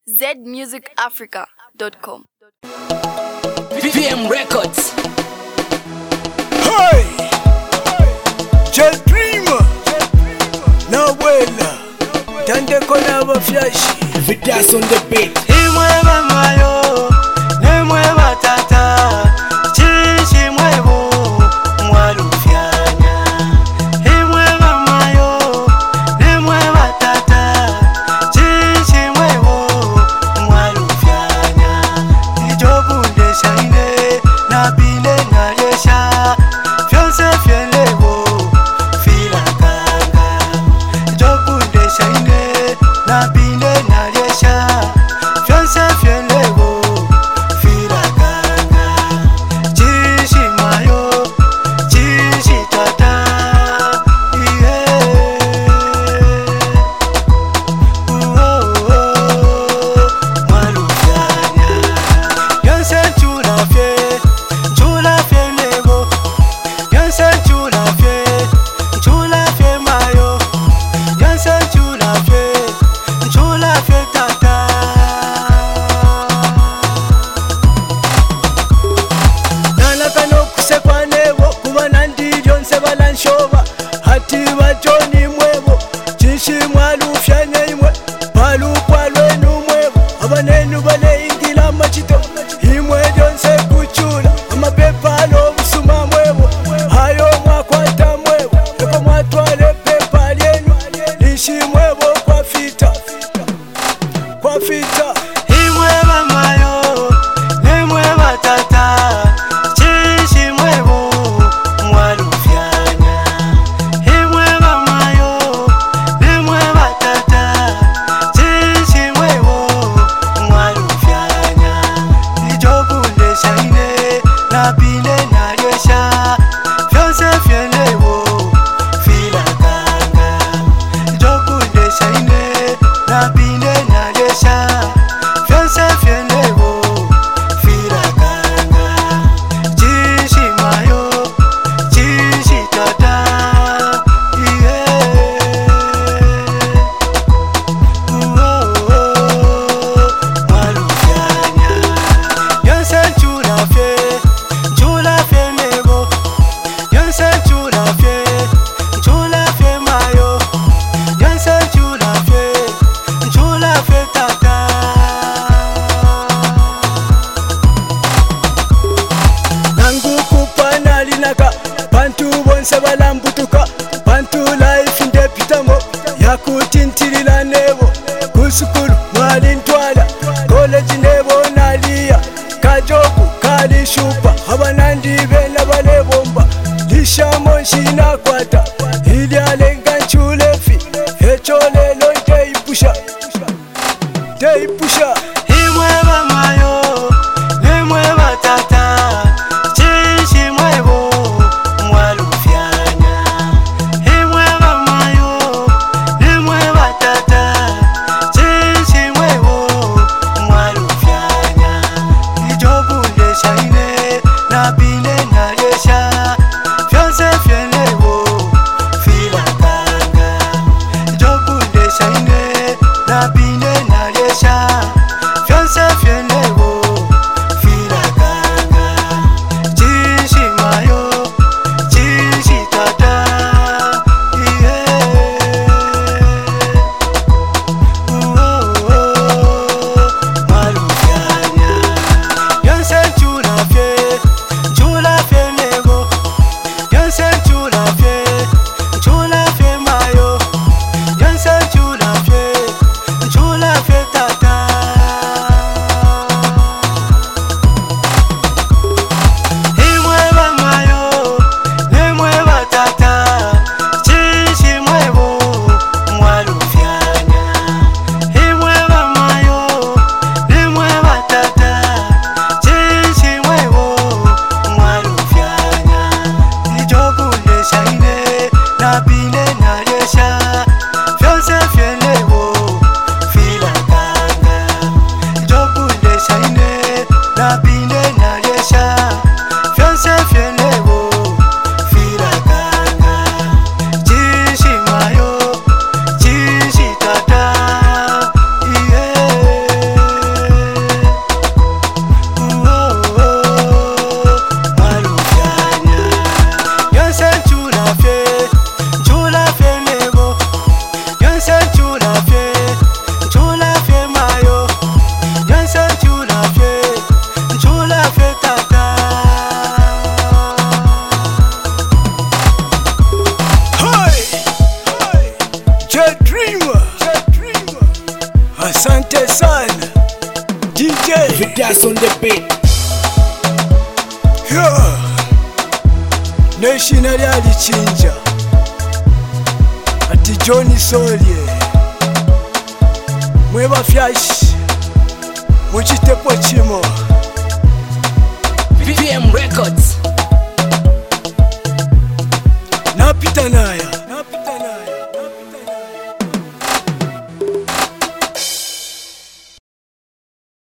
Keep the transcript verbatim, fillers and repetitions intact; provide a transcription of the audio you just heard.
z music africa dot com. V M Records. Hey! J Dreamer! Na buena! Tande kona ba flash. Vidas on the beat. Imweba mayo, nemweba tata. Chishi mwebo, mwalufyanya. Imweba mayo, nemweba tata. Chishi mwebo, mwalufyanya. Ijobunde shaine, nabile nalesha. Fyonse fyelebo, fila kanga. Ijobunde shaine, nabile nalesha. Fyonse fyelebo, fila kanga. Chishi mayo, chishi tata. Yeah. Oh, oh, oh. Mwalufyanya. Yonse chula fye, chula fye lebo. Yonse chula fye, chula fye mayo. Yonse chula fye, chula fye tata. Nana kano kusekwa nebo, kuba nandi yonse balanshoba. Hati bajoni mwebo, chishi mwalufyanya imwe. Balukwa lwenu mwebo, abanenu bale ingila machito. Imwe yonse kuchula, amapepa lo busuma mwebo. Hayo mwakwata mwebo, yoko mwatwale pepa lyenu. Ishi mwebo kwa fita, kwa fita. Imweba mayo, nemweba tata. Chishi mwebo, mwalufyanya. Imweba mayo, nemweba tata. Chishi mwebo, mwalufyanya. Ijobunde shaine, nabile nalesha. Fyonse fyelebo, fila kanga. Ijobunde shaine, nabile nalesha. Fyonse fyelebo, fila kanga. Chishi mayo, chishi tata. Yeah. Oh, oh, oh. Mwalufyanya. Yonse chula fye, chula fye lebo. Yonse chula fye, chula fye mayo. Yonse chula fye, chula fye tata. Nangu kupana linaka, bantu bonse balambutuka. Bantu life ndepitamo, yakutintilila nebo. Kusukulu mwali ntwala, college nebo nalia. Kajoku kali shupa, abanandi bena balebomba. Lishamo nshina kwata, ili alenga nchulefi. Echo lelo nteipusha, nteipusha. Imweba mayo, nemweba tata. Chishi mwebo, mwalufyanya. Imweba mayo, nemweba tata. Chishi mwebo, mwalufyanya. Ijobunde shaine, nabile nalesha. Fyonse fyelebo, fila kanga. Ijobunde shaine, nabile nalesha. Fyonse fyelebo. son D J Vidas on the beat. Yeah. Nation ali chinja ati Johnny Solye mweba flash muchitepo chimo V M Records. napita naye